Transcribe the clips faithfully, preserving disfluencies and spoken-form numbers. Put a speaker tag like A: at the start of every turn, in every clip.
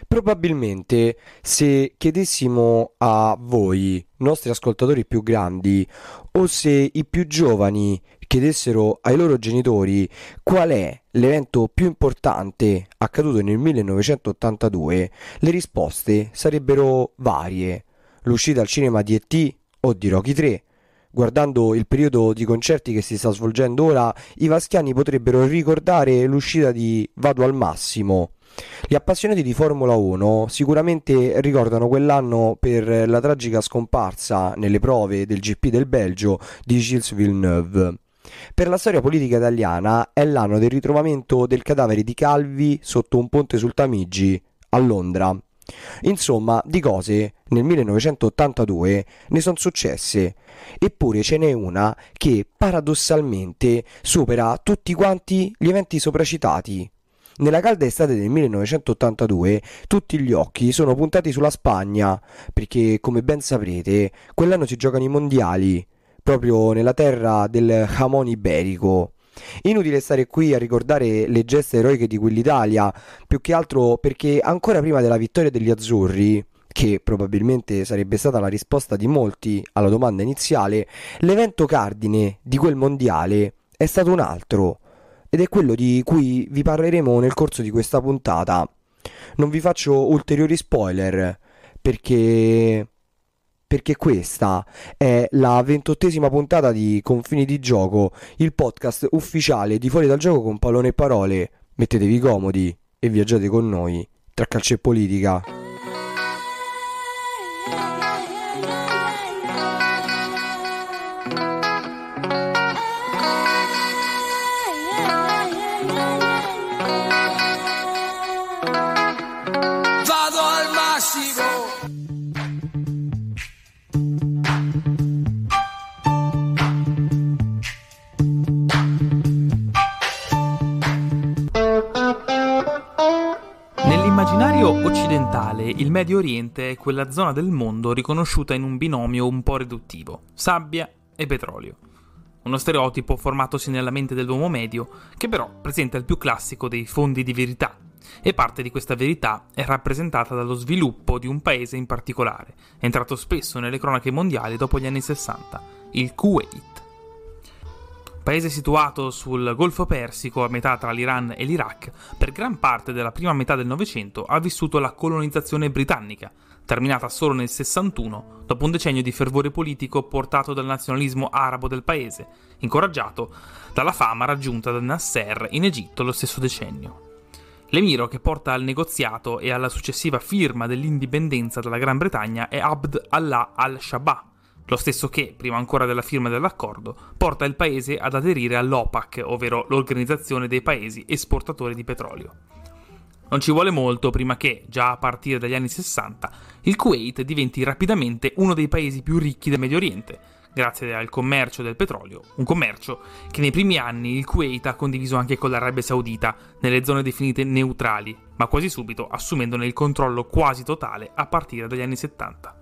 A: Probabilmente se chiedessimo a voi, nostri ascoltatori più grandi, o se i più giovani chiedessero ai loro genitori qual è l'evento più importante accaduto nel millenovecentottantadue, le risposte sarebbero varie. L'uscita al cinema di E T o di Rocky tre. Guardando il periodo di concerti che si sta svolgendo ora, i vaschiani potrebbero ricordare l'uscita di Vado al Massimo. Gli appassionati di Formula uno sicuramente ricordano quell'anno per la tragica scomparsa nelle prove del G P del Belgio di Gilles Villeneuve. Per la storia politica italiana è l'anno del ritrovamento del cadavere di Calvi sotto un ponte sul Tamigi a Londra. Insomma, di cose nel millenovecentottantadue ne sono successe, eppure ce n'è una che paradossalmente supera tutti quanti gli eventi sopracitati. Nella calda estate del millenovecentottantadue tutti gli occhi sono puntati sulla Spagna, perché come ben saprete quell'anno si giocano i mondiali, proprio nella terra del jamon iberico. Inutile stare qui a ricordare le gesta eroiche di quell'Italia, più che altro perché ancora prima della vittoria degli azzurri, che probabilmente sarebbe stata la risposta di molti alla domanda iniziale, l'evento cardine di quel mondiale è stato un altro, ed è quello di cui vi parleremo nel corso di questa puntata. Non vi faccio ulteriori spoiler, perché... perché questa è la ventottesima puntata di Confini di Gioco, il podcast ufficiale di Fuori dal Gioco con Pallone e Parole. Mettetevi comodi e viaggiate con noi tra calcio e politica.
B: Vado al massimo.
C: Nell'immaginario occidentale, il Medio Oriente è quella zona del mondo riconosciuta in un binomio un po' riduttivo: sabbia e petrolio. Uno stereotipo formatosi nella mente dell'uomo medio, che però presenta il più classico dei fondi di verità, e parte di questa verità è rappresentata dallo sviluppo di un paese in particolare, entrato spesso nelle cronache mondiali dopo gli anni sessanta, il Kuwait. Paese situato sul Golfo Persico a metà tra l'Iran e l'Iraq, per gran parte della prima metà del Novecento ha vissuto la colonizzazione britannica, terminata solo nel sessantuno, dopo un decennio di fervore politico portato dal nazionalismo arabo del paese, incoraggiato dalla fama raggiunta da Nasser in Egitto lo stesso decennio. L'emiro che porta al negoziato e alla successiva firma dell'indipendenza dalla Gran Bretagna è Abd Allah al-Shabaab, lo stesso che, prima ancora della firma dell'accordo, porta il paese ad aderire all'OPAC, ovvero l'Organizzazione dei Paesi Esportatori di Petrolio. Non ci vuole molto prima che, già a partire dagli anni sessanta, il Kuwait diventi rapidamente uno dei paesi più ricchi del Medio Oriente, grazie al commercio del petrolio, un commercio che nei primi anni il Kuwait ha condiviso anche con l'Arabia Saudita, nelle zone definite neutrali, ma quasi subito assumendone il controllo quasi totale a partire dagli anni settanta.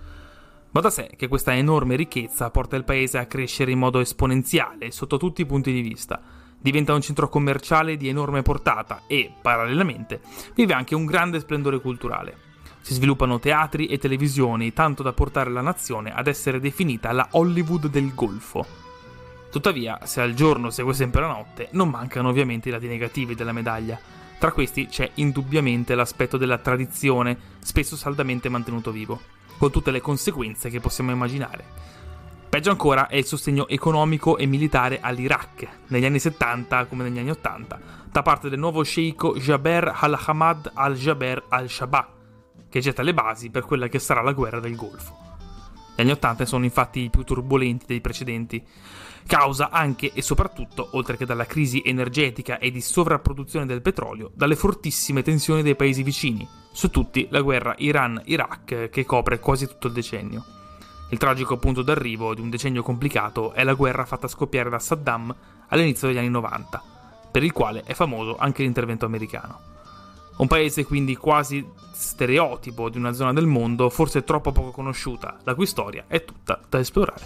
C: Va da sé che questa enorme ricchezza porta il paese a crescere in modo esponenziale sotto tutti i punti di vista. Diventa un centro commerciale di enorme portata e, parallelamente, vive anche un grande splendore culturale. Si sviluppano teatri e televisioni, tanto da portare la nazione ad essere definita la Hollywood del Golfo. Tuttavia, se al giorno segue sempre la notte, non mancano ovviamente i lati negativi della medaglia. Tra questi c'è indubbiamente l'aspetto della tradizione, spesso saldamente mantenuto vivo, con tutte le conseguenze che possiamo immaginare. Peggio ancora è il sostegno economico e militare all'Iraq, negli anni settanta come negli anni ottanta, da parte del nuovo sceicco Jaber al-Hamad al-Jaber al-Shabaab, che getta le basi per quella che sarà la guerra del Golfo. Gli anni ottanta sono infatti i più turbolenti dei precedenti, causa anche e soprattutto, oltre che dalla crisi energetica e di sovrapproduzione del petrolio, dalle fortissime tensioni dei paesi vicini, su tutti la guerra Iran-Iraq che copre quasi tutto il decennio. Il tragico punto d'arrivo di un decennio complicato è la guerra fatta scoppiare da Saddam all'inizio degli anni novanta, per il quale è famoso anche l'intervento americano. Un paese quindi quasi stereotipo di una zona del mondo forse troppo poco conosciuta, la cui storia è tutta da esplorare.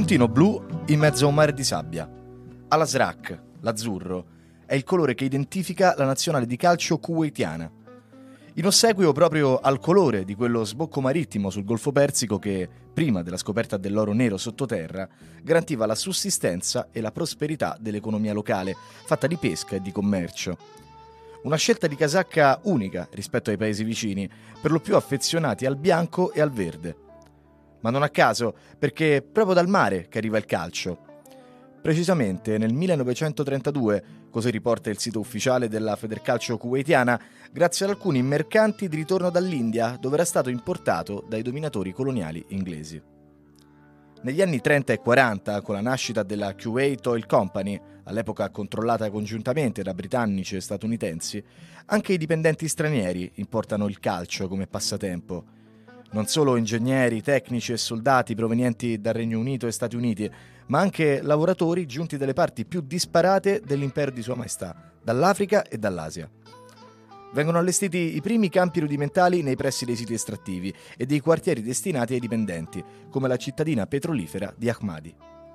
D: puntino blu in mezzo a un mare di sabbia. Al-Azraq, l'azzurro, è il colore che identifica la nazionale di calcio kuwaitiana. In ossequio proprio al colore di quello sbocco marittimo sul Golfo Persico che, prima della scoperta dell'oro nero sottoterra, garantiva la sussistenza e la prosperità dell'economia locale, fatta di pesca e di commercio. Una scelta di casacca unica rispetto ai paesi vicini, per lo più affezionati al bianco e al verde. Ma non a caso, perché è proprio dal mare che arriva il calcio. Precisamente nel millenovecentotrentadue, così riporta il sito ufficiale della Federcalcio kuwaitiana, grazie ad alcuni mercanti di ritorno dall'India, dove era stato importato dai dominatori coloniali inglesi. Negli anni trenta e quaranta, con la nascita della Kuwait Oil Company, all'epoca controllata congiuntamente da britannici e statunitensi, anche i dipendenti stranieri importano il calcio come passatempo. Non solo ingegneri, tecnici e soldati provenienti dal Regno Unito e Stati Uniti, ma anche lavoratori giunti dalle parti più disparate dell'impero di Sua Maestà, dall'Africa e dall'Asia. Vengono allestiti i primi campi rudimentali nei pressi dei siti estrattivi e dei quartieri destinati ai dipendenti, come la cittadina petrolifera di Ahmadi.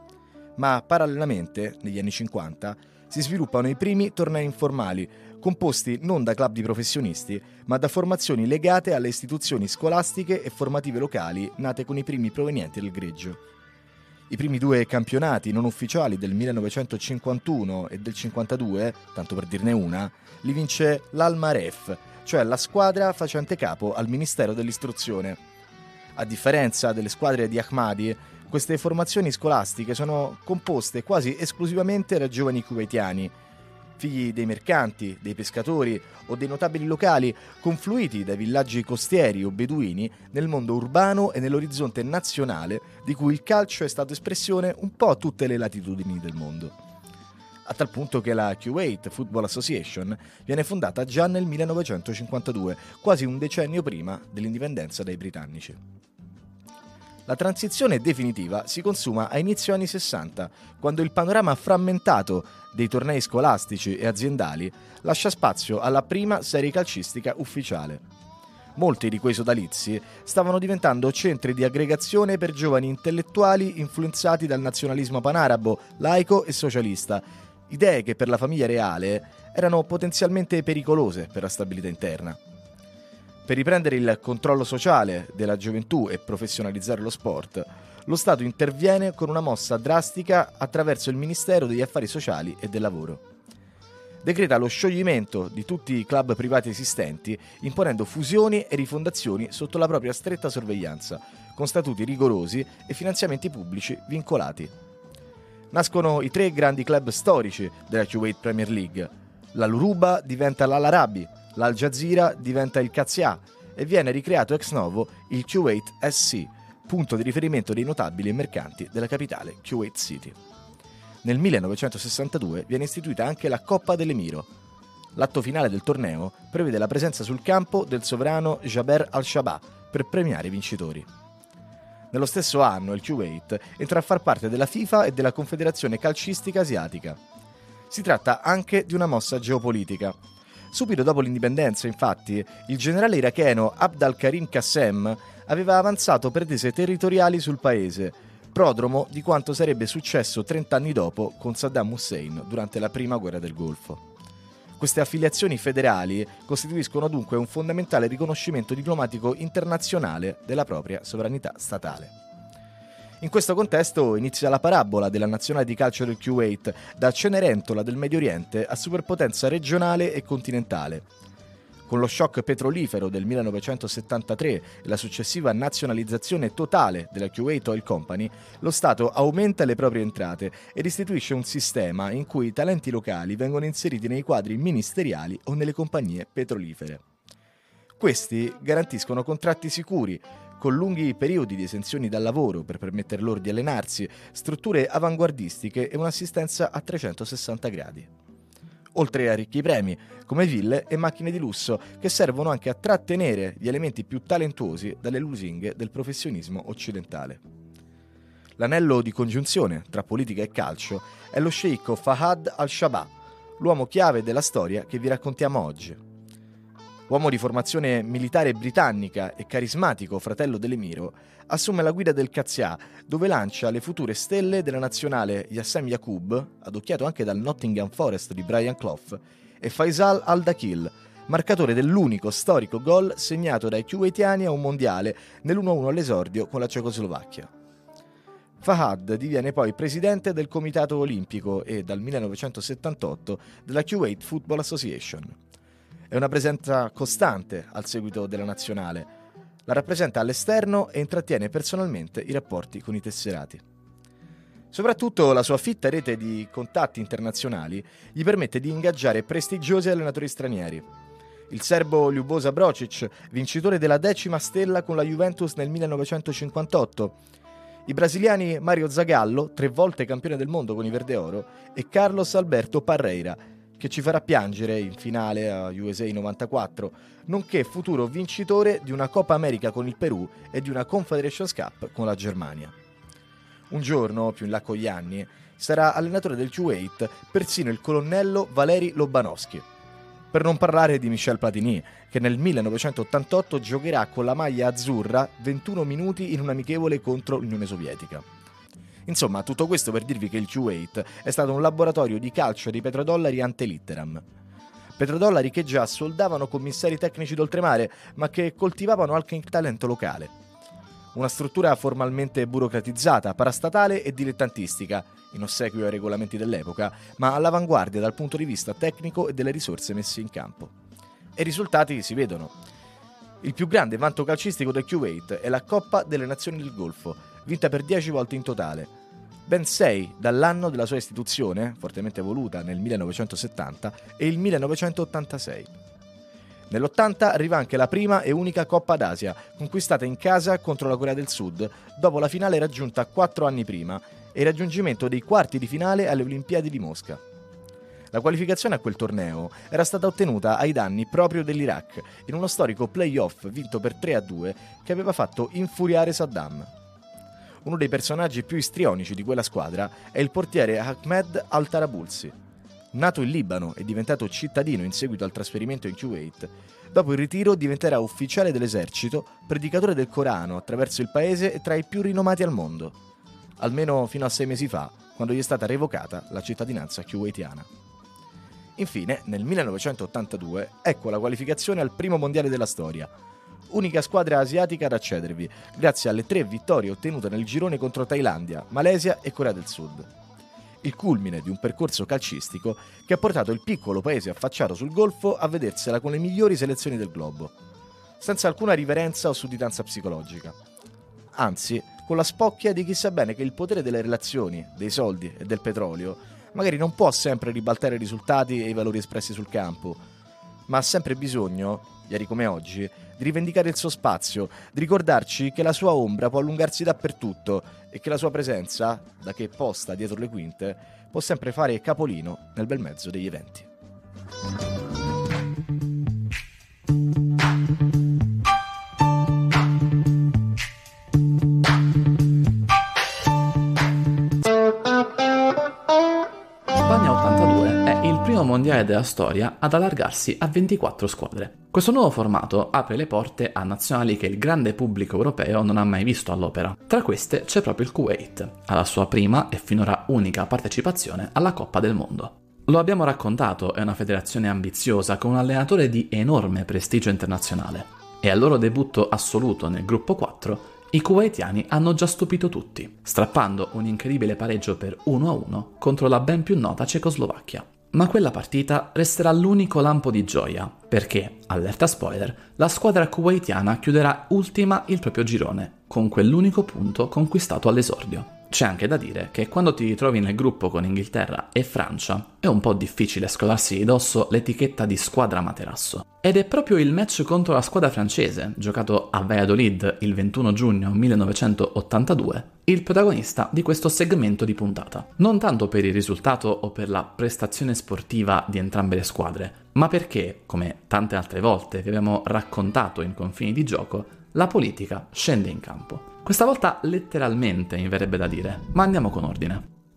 D: Ma parallelamente, negli anni cinquanta, si sviluppano i primi tornei informali, composti non da club di professionisti, ma da formazioni legate alle istituzioni scolastiche e formative locali nate con i primi provenienti del greggio. I primi due campionati non ufficiali del millenovecentocinquantuno e del cinquantadue, tanto per dirne una, li vince l'Al-Maref, cioè la squadra facente capo al Ministero dell'Istruzione. A differenza delle squadre di Ahmadi, queste formazioni scolastiche sono composte quasi esclusivamente da giovani kuwaitiani, figli dei mercanti, dei pescatori o dei notabili locali, confluiti dai villaggi costieri o beduini nel mondo urbano e nell'orizzonte nazionale di cui il calcio è stato espressione un po' a tutte le latitudini del mondo. A tal punto che la Kuwait Football Association viene fondata già nel millenovecentocinquantadue, quasi un decennio prima dell'indipendenza dai britannici. La transizione definitiva si consuma a inizio anni sessanta, quando il panorama frammentato dei tornei scolastici e aziendali lascia spazio alla prima serie calcistica ufficiale. Molti di quei sodalizi stavano diventando centri di aggregazione per giovani intellettuali influenzati dal nazionalismo panarabo, laico e socialista, idee che per la famiglia reale erano potenzialmente pericolose per la stabilità interna. Per riprendere il controllo sociale della gioventù e professionalizzare lo sport, lo Stato interviene con una mossa drastica attraverso il Ministero degli Affari Sociali e del Lavoro. Decreta lo scioglimento di tutti i club privati esistenti, imponendo fusioni e rifondazioni sotto la propria stretta sorveglianza, con statuti rigorosi e finanziamenti pubblici vincolati. Nascono i tre grandi club storici della Kuwait Premier League. L'Al-Uruba diventa l'Al-Arabi, l'Al Jazeera diventa il Qazia e viene ricreato ex novo il Kuwait S C, punto di riferimento dei notabili e mercanti della capitale Kuwait City. Nel millenovecentosessantadue viene istituita anche la Coppa dell'Emiro. L'atto finale del torneo prevede la presenza sul campo del sovrano Jaber al-Shaba per premiare i vincitori. Nello stesso anno il Kuwait entra a far parte della FIFA e della Confederazione Calcistica Asiatica. Si tratta anche di una mossa geopolitica. Subito dopo l'indipendenza, infatti, il generale iracheno Abd al-Karim Qassem aveva avanzato pretese territoriali sul paese, prodromo di quanto sarebbe successo trent'anni dopo con Saddam Hussein durante la prima guerra del Golfo. Queste affiliazioni federali costituiscono dunque un fondamentale riconoscimento diplomatico internazionale della propria sovranità statale. In questo contesto inizia la parabola della nazionale di calcio del Kuwait, da Cenerentola del Medio Oriente a superpotenza regionale e continentale. Con lo shock petrolifero del millenovecentosettantatré e la successiva nazionalizzazione totale della Kuwait Oil Company, lo Stato aumenta le proprie entrate ed istituisce un sistema in cui i talenti locali vengono inseriti nei quadri ministeriali o nelle compagnie petrolifere. Questi garantiscono contratti sicuri, con lunghi periodi di esenzioni dal lavoro per permettere loro di allenarsi, strutture avanguardistiche e un'assistenza a trecentosessanta gradi. Oltre a ricchi premi, come ville e macchine di lusso, che servono anche a trattenere gli elementi più talentuosi dalle lusinghe del professionismo occidentale. L'anello di congiunzione tra politica e calcio è lo sceicco Fahad al-Shaba, l'uomo chiave della storia che vi raccontiamo oggi. Uomo di formazione militare britannica e carismatico fratello dell'emiro, assume la guida del Qazia, dove lancia le future stelle della nazionale Yassem Yacoub, adocchiato anche dal Nottingham Forest di Brian Clough, e Faisal Al-Dakhil, marcatore dell'unico storico gol segnato dai kuwaitiani a un mondiale nell'uno a uno all'esordio con la Cecoslovacchia. Fahad diviene poi presidente del Comitato Olimpico e dal millenovecentosettantotto della Kuwait Football Association. È una presenza costante al seguito della nazionale. La rappresenta all'esterno e intrattiene personalmente i rapporti con i tesserati. Soprattutto la sua fitta rete di contatti internazionali gli permette di ingaggiare prestigiosi allenatori stranieri. Il serbo Ljuboša Brocić, vincitore della decima stella con la Juventus nel millenovecentocinquantotto, i brasiliani Mario Zagallo, tre volte campione del mondo con i Verdeoro, e Carlos Alberto Parreira, che ci farà piangere in finale a U S A novantaquattro, nonché futuro vincitore di una Coppa America con il Perù e di una Confederations Cup con la Germania. Un giorno, più in là con gli anni, sarà allenatore del Kuwait persino il colonnello Valeri Lobanovsky. Per non parlare di Michel Platini, che nel millenovecentottantotto giocherà con la maglia azzurra ventuno minuti in un amichevole contro l'Unione Sovietica. Insomma, tutto questo per dirvi che il Kuwait è stato un laboratorio di calcio dei petrodollari ante litteram. Petrodollari che già soldavano commissari tecnici d'oltremare, ma che coltivavano anche il talento locale. Una struttura formalmente burocratizzata, parastatale e dilettantistica, in ossequio ai regolamenti dell'epoca, ma all'avanguardia dal punto di vista tecnico e delle risorse messe in campo. E i risultati si vedono. Il più grande vanto calcistico del Kuwait è la Coppa delle Nazioni del Golfo, vinta per dieci volte in totale, ben sei dall'anno della sua istituzione, fortemente voluta nel millenovecentosettanta, e il millenovecentottantasei. Nell'ottanta arriva anche la prima e unica Coppa d'Asia, conquistata in casa contro la Corea del Sud, dopo la finale raggiunta quattro anni prima e il raggiungimento dei quarti di finale alle Olimpiadi di Mosca. La qualificazione a quel torneo era stata ottenuta ai danni proprio dell'Iraq, in uno storico play-off vinto per tre a due che aveva fatto infuriare Saddam. Uno dei personaggi più istrionici di quella squadra è il portiere Ahmed Al-Tarabulsi. Nato in Libano e diventato cittadino in seguito al trasferimento in Kuwait, dopo il ritiro diventerà ufficiale dell'esercito, predicatore del Corano attraverso il paese e tra i più rinomati al mondo, almeno fino a sei mesi fa, quando gli è stata revocata la cittadinanza kuwaitiana. Infine, nel millenovecentottantadue, ecco la qualificazione al primo mondiale della storia, unica squadra asiatica ad accedervi, grazie alle tre vittorie ottenute nel girone contro Thailandia, Malesia e Corea del Sud. Il culmine di un percorso calcistico che ha portato il piccolo paese affacciato sul Golfo a vedersela con le migliori selezioni del globo, senza alcuna riverenza o sudditanza psicologica. Anzi, con la spocchia di chi sa bene che il potere delle relazioni, dei soldi e del petrolio magari non può sempre ribaltare i risultati e i valori espressi sul campo, ma ha sempre bisogno, ieri come oggi, di rivendicare il suo spazio, di ricordarci che la sua ombra può allungarsi dappertutto e che la sua presenza, da che posta dietro le quinte, può sempre fare capolino nel bel mezzo degli eventi.
E: Mondiale della storia ad allargarsi a ventiquattro squadre. Questo nuovo formato apre le porte a nazionali che il grande pubblico europeo non ha mai visto all'opera. Tra queste c'è proprio il Kuwait, alla sua prima e finora unica partecipazione alla Coppa del Mondo. Lo abbiamo raccontato, è una federazione ambiziosa con un allenatore di enorme prestigio internazionale. E al loro debutto assoluto nel gruppo quattro, i kuwaitiani hanno già stupito tutti, strappando un incredibile pareggio per uno a uno contro la ben più nota Cecoslovacchia. Ma quella partita resterà l'unico lampo di gioia, perché, allerta spoiler, la squadra kuwaitiana chiuderà ultima il proprio girone, con quell'unico punto conquistato all'esordio. C'è anche da dire che quando ti ritrovi nel gruppo con Inghilterra e Francia, è un po' difficile scolarsi di dosso l'etichetta di squadra materasso. Ed è proprio il match contro la squadra francese, giocato a Valladolid il ventuno giugno millenovecentottantadue, il protagonista di questo segmento di puntata. Non tanto per il risultato o per la prestazione sportiva di entrambe le squadre, ma perché, come tante altre volte vi abbiamo raccontato in Confini di Gioco, la politica scende in campo. Questa volta letteralmente, mi verrebbe da dire, ma andiamo con ordine.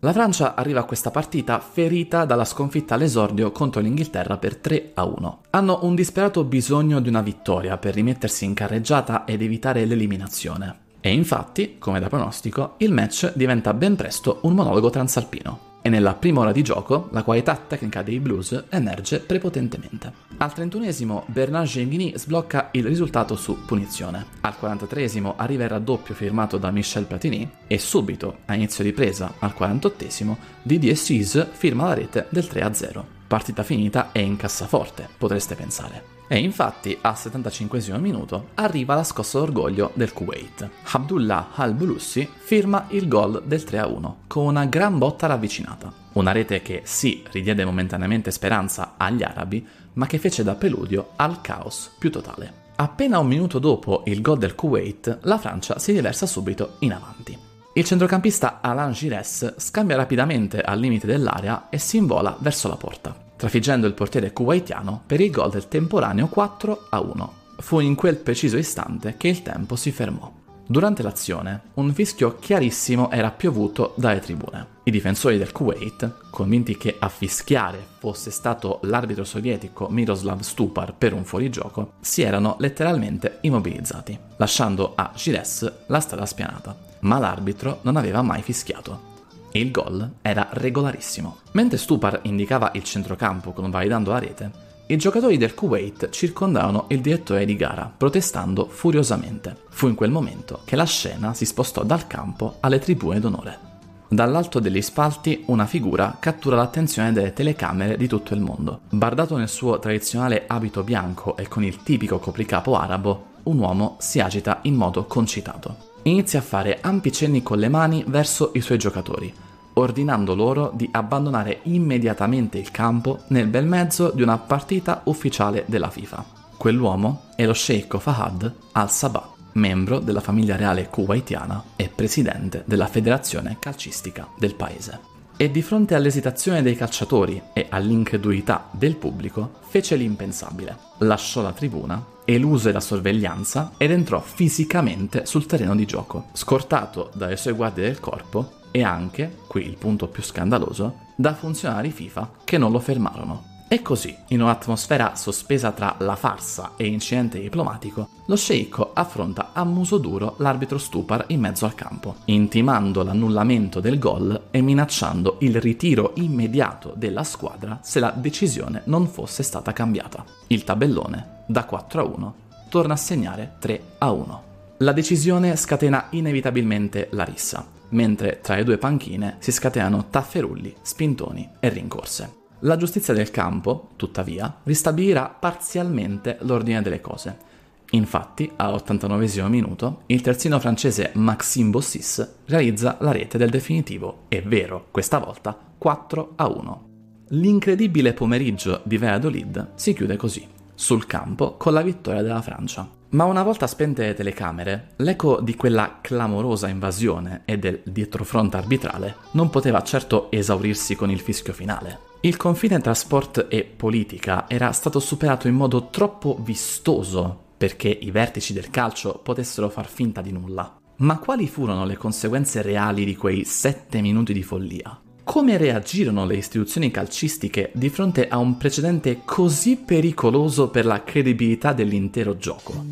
E: La Francia arriva a questa partita ferita dalla sconfitta all'esordio contro l'Inghilterra per tre a uno. Hanno un disperato bisogno di una vittoria per rimettersi in carreggiata ed evitare l'eliminazione. E infatti, come da pronostico, il match diventa ben presto un monologo transalpino. E nella prima ora di gioco la qualità tecnica dei Blues emerge prepotentemente. Al trentunesimo Bernard Gengini sblocca il risultato su punizione. Al quarantatreesimo arriva il raddoppio firmato da Michel Platini e subito, a inizio ripresa, al quarantottesimo, Didier Suisse firma la rete del tre a zero. Partita finita e in cassaforte, potreste pensare. E infatti al settantacinquesimo minuto arriva la scossa d'orgoglio del Kuwait. Abdullah Al-Bulussi firma il gol del tre a uno con una gran botta ravvicinata. Una rete che sì ridiede momentaneamente speranza agli arabi, ma che fece da preludio al caos più totale. Appena un minuto dopo il gol del Kuwait, la Francia si riversa subito in avanti. Il centrocampista Alain Giresse scambia rapidamente al limite dell'area e si invola verso la porta, trafiggendo il portiere kuwaitiano per il gol del temporaneo quattro a uno. Fu in quel preciso istante che il tempo si fermò. Durante l'azione, un fischio chiarissimo era piovuto dalle tribune. I difensori del Kuwait, convinti che a fischiare fosse stato l'arbitro sovietico Miroslav Stupar per un fuorigioco, si erano letteralmente immobilizzati, lasciando a Giresse la strada spianata. Ma l'arbitro non aveva mai fischiato. Il gol era regolarissimo. Mentre Stupar indicava il centrocampo convalidando la rete, i giocatori del Kuwait circondarono il direttore di gara, protestando furiosamente. Fu in quel momento che la scena si spostò dal campo alle tribune d'onore. Dall'alto degli spalti una figura cattura l'attenzione delle telecamere di tutto il mondo. Bardato nel suo tradizionale abito bianco e con il tipico copricapo arabo, un uomo si agita in modo concitato. Inizia a fare ampi cenni con le mani verso i suoi giocatori, ordinando loro di abbandonare immediatamente il campo nel bel mezzo di una partita ufficiale della FIFA. Quell'uomo è lo sceicco Fahad Al-Sabah, membro della famiglia reale kuwaitiana e presidente della federazione calcistica del paese. E di fronte all'esitazione dei calciatori e all'incredulità del pubblico, fece l'impensabile. Lasciò la tribuna, eluse la sorveglianza ed entrò fisicamente sul terreno di gioco, scortato dalle sue guardie del corpo e anche, qui il punto più scandaloso, da funzionari FIFA che non lo fermarono. E così, in un'atmosfera sospesa tra la farsa e incidente diplomatico, lo sceicco affronta a muso duro l'arbitro Stupar in mezzo al campo, intimando l'annullamento del gol e minacciando il ritiro immediato della squadra se la decisione non fosse stata cambiata. Il tabellone, da quattro a uno, torna a segnare tre a uno. La decisione scatena inevitabilmente la rissa, mentre tra le due panchine si scatenano tafferulli, spintoni e rincorse. La giustizia del campo, tuttavia, ristabilirà parzialmente l'ordine delle cose. Infatti, all'ottantanovesimo minuto, il terzino francese Maxime Bossis realizza la rete del definitivo, è vero, questa volta quattro a uno. L'incredibile pomeriggio di Valladolid si chiude così, sul campo con la vittoria della Francia. Ma una volta spente le telecamere, l'eco di quella clamorosa invasione e del dietrofront arbitrale non poteva certo esaurirsi con il fischio finale. Il confine tra sport e politica era stato superato in modo troppo vistoso perché i vertici del calcio potessero far finta di nulla. Ma quali furono le conseguenze reali di quei sette minuti di follia? Come reagirono le istituzioni calcistiche di fronte a un precedente così pericoloso per la credibilità dell'intero gioco?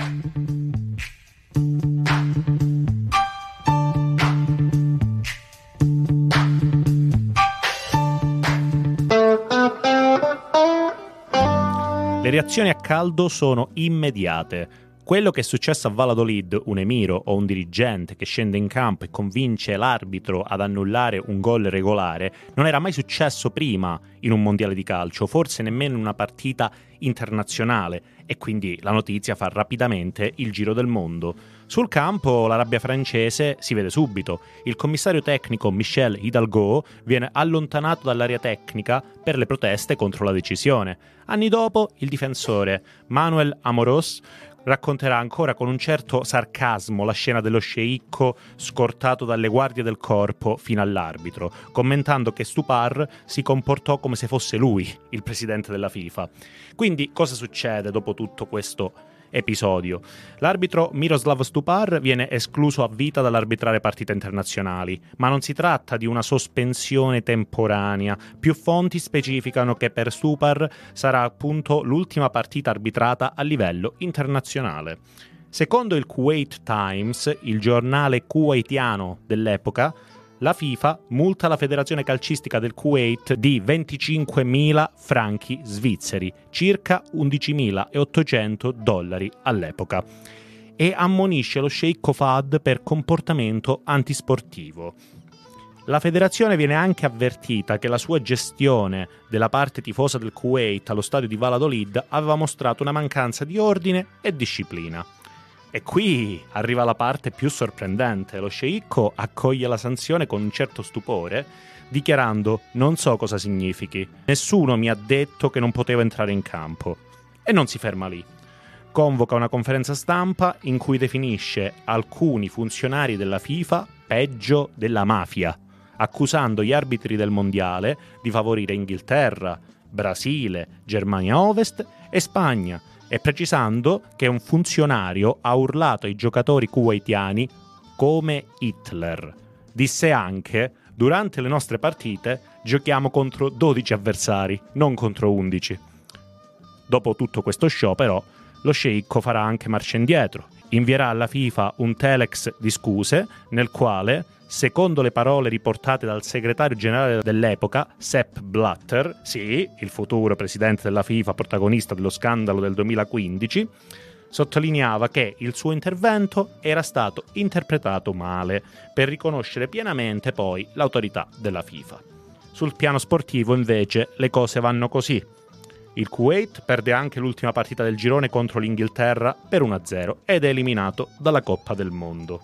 F: Le reazioni a caldo sono immediate. Quello che è successo a Valladolid, un emiro o un dirigente che scende in campo e convince l'arbitro ad annullare un gol regolare, non era mai successo prima in un mondiale di calcio, forse nemmeno in una partita internazionale, e quindi la notizia fa rapidamente il giro del mondo. Sul campo la rabbia francese si vede subito. Il commissario tecnico Michel Hidalgo viene allontanato dall'area tecnica per le proteste contro la decisione. Anni dopo, il difensore Manuel Amoros racconterà ancora con un certo sarcasmo la scena dello sceicco scortato dalle guardie del corpo fino all'arbitro, commentando che Stupar si comportò come se fosse lui il presidente della FIFA. Quindi cosa succede dopo tutto questo episodio. L'arbitro Miroslav Stupar viene escluso a vita dall'arbitrare partite internazionali, ma non si tratta di una sospensione temporanea. Più fonti specificano che per Stupar sarà appunto l'ultima partita arbitrata a livello internazionale. Secondo il Kuwait Times, il giornale kuwaitiano dell'epoca, la FIFA multa la federazione calcistica del Kuwait di venticinquemila franchi svizzeri, circa undicimilaottocento dollari all'epoca, e ammonisce lo sceicco Fahd per comportamento antisportivo. La federazione viene anche avvertita che la sua gestione della parte tifosa del Kuwait allo stadio di Valladolid aveva mostrato una mancanza di ordine e disciplina. E qui arriva la parte più sorprendente. Lo sceicco accoglie la sanzione con un certo stupore, dichiarando: non so cosa significhi, nessuno mi ha detto che non potevo entrare in campo. E non si ferma lì. Convoca una conferenza stampa in cui definisce alcuni funzionari della FIFA peggio della mafia, accusando gli arbitri del mondiale di favorire Inghilterra, Brasile, Germania Ovest e Spagna, e precisando che un funzionario ha urlato ai giocatori kuwaitiani come Hitler. Disse anche: durante le nostre partite giochiamo contro dodici avversari, non contro undici. Dopo tutto questo show, però, lo sceicco farà anche marcia indietro. Invierà alla FIFA un telex di scuse nel quale, secondo le parole riportate dal segretario generale dell'epoca, Sepp Blatter, sì, il futuro presidente della FIFA, protagonista dello scandalo del duemilaquindici, sottolineava che il suo intervento era stato interpretato male, per riconoscere pienamente poi l'autorità della FIFA. Sul piano sportivo, invece, le cose vanno così. Il Kuwait perde anche l'ultima partita del girone contro l'Inghilterra per uno a zero ed è eliminato dalla Coppa del Mondo.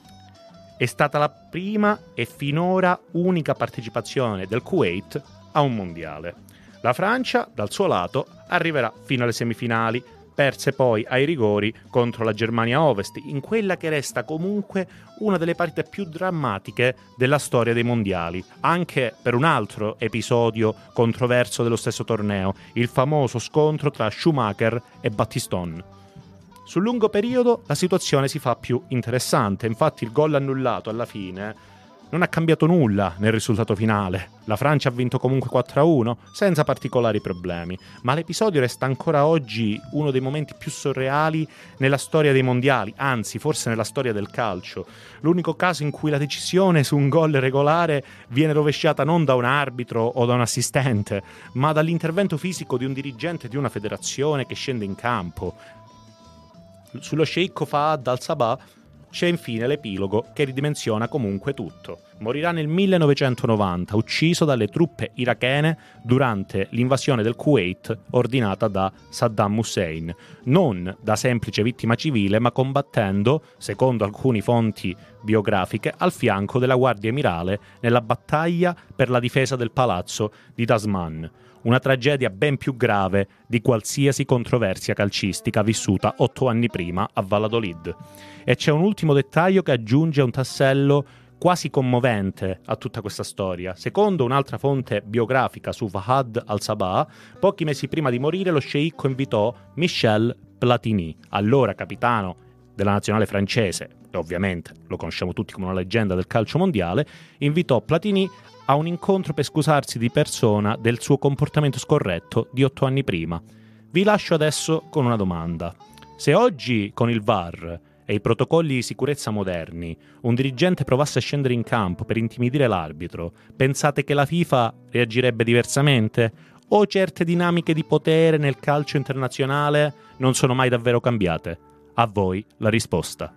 F: È stata la prima e finora unica partecipazione del Kuwait a un mondiale. La Francia, dal suo lato, arriverà fino alle semifinali, perse poi ai rigori contro la Germania Ovest, in quella che resta comunque una delle partite più drammatiche della storia dei mondiali, anche per un altro episodio controverso dello stesso torneo, il famoso scontro tra Schumacher e Battiston. Sul lungo periodo la situazione si fa più interessante, infatti il gol annullato alla fine non ha cambiato nulla nel risultato finale. La Francia ha vinto comunque quattro a uno, senza particolari problemi, ma l'episodio resta ancora oggi uno dei momenti più surreali nella storia dei mondiali, anzi forse nella storia del calcio. L'unico caso in cui la decisione su un gol regolare viene rovesciata non da un arbitro o da un assistente, ma dall'intervento fisico di un dirigente di una federazione che scende in campo. Sullo sceicco Fahd al-Sabah c'è infine l'epilogo che ridimensiona comunque tutto. Morirà nel millenovecentonovanta, ucciso dalle truppe irachene durante l'invasione del Kuwait ordinata da Saddam Hussein, non da semplice vittima civile, ma combattendo, secondo alcune fonti biografiche, al fianco della Guardia Emirale nella battaglia per la difesa del palazzo di Tasman. Una tragedia ben più grave di qualsiasi controversia calcistica vissuta otto anni prima a Valladolid. E c'è un ultimo dettaglio che aggiunge un tassello quasi commovente a tutta questa storia. Secondo un'altra fonte biografica su Fahd al-Sabah, pochi mesi prima di morire lo sceicco invitò Michel Platini, allora capitano della nazionale francese, e ovviamente lo conosciamo tutti come una leggenda del calcio mondiale, invitò Platini a un incontro per scusarsi di persona del suo comportamento scorretto di otto anni prima. Vi lascio adesso con una domanda. Se oggi, con il V A R e i protocolli di sicurezza moderni, un dirigente provasse a scendere in campo per intimidire l'arbitro, pensate che la FIFA reagirebbe diversamente? O certe dinamiche di potere nel calcio internazionale non sono mai davvero cambiate? A voi la risposta.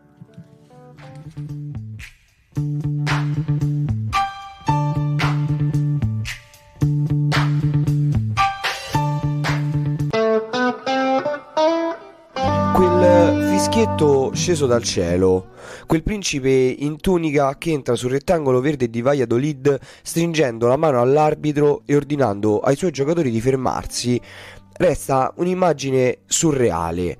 A: Fischietto sceso dal cielo, quel principe in tunica che entra sul rettangolo verde di Valladolid stringendo la mano all'arbitro e ordinando ai suoi giocatori di fermarsi, resta un'immagine surreale,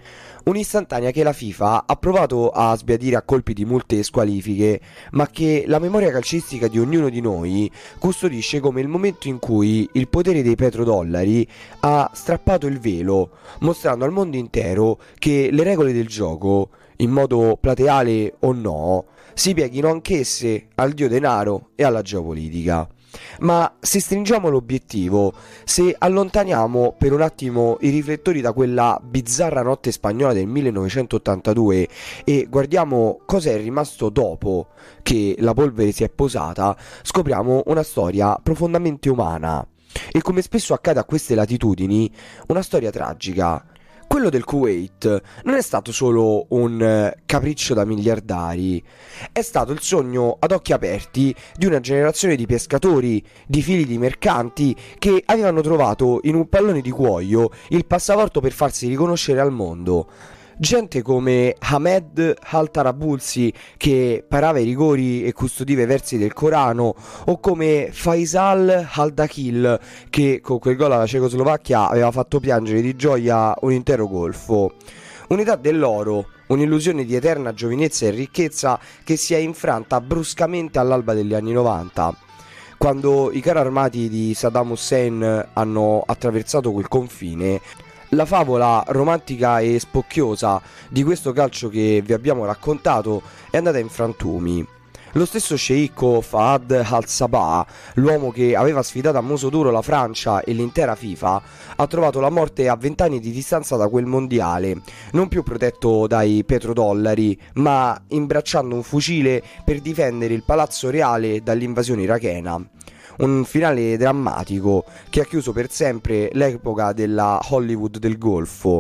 A: Un'istantanea che la FIFA ha provato a sbiadire a colpi di multe e squalifiche, ma che la memoria calcistica di ognuno di noi custodisce come il momento in cui il potere dei petrodollari ha strappato il velo, mostrando al mondo intero che le regole del gioco, in modo plateale o no, si pieghino anch'esse al dio denaro e alla geopolitica. Ma se stringiamo l'obiettivo, se allontaniamo per un attimo i riflettori da quella bizzarra notte spagnola del millenovecentottantadue e guardiamo cosa è rimasto dopo che la polvere si è posata, scopriamo una storia profondamente umana e, come spesso accade a queste latitudini, una storia tragica. Quello del Kuwait non è stato solo un capriccio da miliardari, è stato il sogno ad occhi aperti di una generazione di pescatori, di figli di mercanti che avevano trovato in un pallone di cuoio il passaporto per farsi riconoscere al mondo. Gente come Ahmed al-Tarabulsi, che parava i rigori e custodiva i versi del Corano, o come Faisal al-Dakhil, che con quel gol alla Cecoslovacchia aveva fatto piangere di gioia un intero golfo. Un'età dell'oro, un'illusione di eterna giovinezza e ricchezza che si è infranta bruscamente all'alba degli anni novanta. Quando i carri armati di Saddam Hussein hanno attraversato quel confine, la favola romantica e spocchiosa di questo calcio che vi abbiamo raccontato è andata in frantumi. Lo stesso sceicco Fahad al-Sabah, l'uomo che aveva sfidato a muso duro la Francia e l'intera FIFA, ha trovato la morte a vent'anni di distanza da quel mondiale, non più protetto dai petrodollari, ma imbracciando un fucile per difendere il palazzo reale dall'invasione irachena. Un finale drammatico che ha chiuso per sempre l'epoca della Hollywood del Golfo.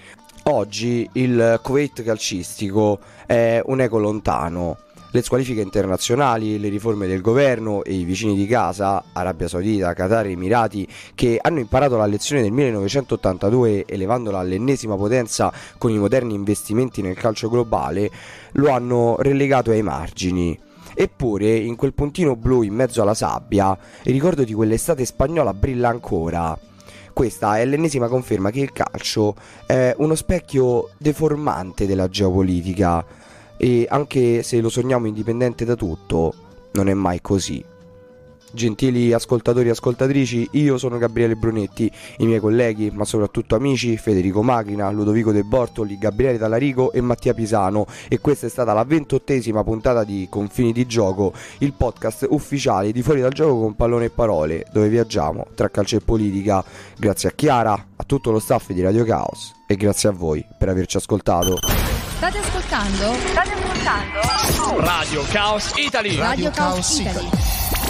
A: Oggi il Kuwait calcistico è un eco lontano. Le squalifiche internazionali, le riforme del governo e i vicini di casa, Arabia Saudita, Qatar e Emirati, che hanno imparato la lezione del millenovecentottantadue elevandola all'ennesima potenza con i moderni investimenti nel calcio globale, lo hanno relegato ai margini. Eppure, in quel puntino blu in mezzo alla sabbia, il ricordo di quell'estate spagnola brilla ancora. Questa è l'ennesima conferma che il calcio è uno specchio deformante della geopolitica e, anche se lo sogniamo indipendente da tutto, non è mai così. Gentili ascoltatori e ascoltatrici, io sono Gabriele Brunetti, i miei colleghi, ma soprattutto amici, Federico Magrina, Ludovico De Bortoli, Gabriele Dallarico e Mattia Pisano, e questa è stata la ventottesima puntata di Confini di Gioco, il podcast ufficiale di Fuori dal Gioco con Pallone e Parole, dove viaggiamo tra calcio e politica. Grazie a Chiara, a tutto lo staff di Radio Caos e grazie a voi per averci ascoltato.
G: State ascoltando? State ascoltando?
B: Radio Caos Italy.
G: Radio Caos Italy.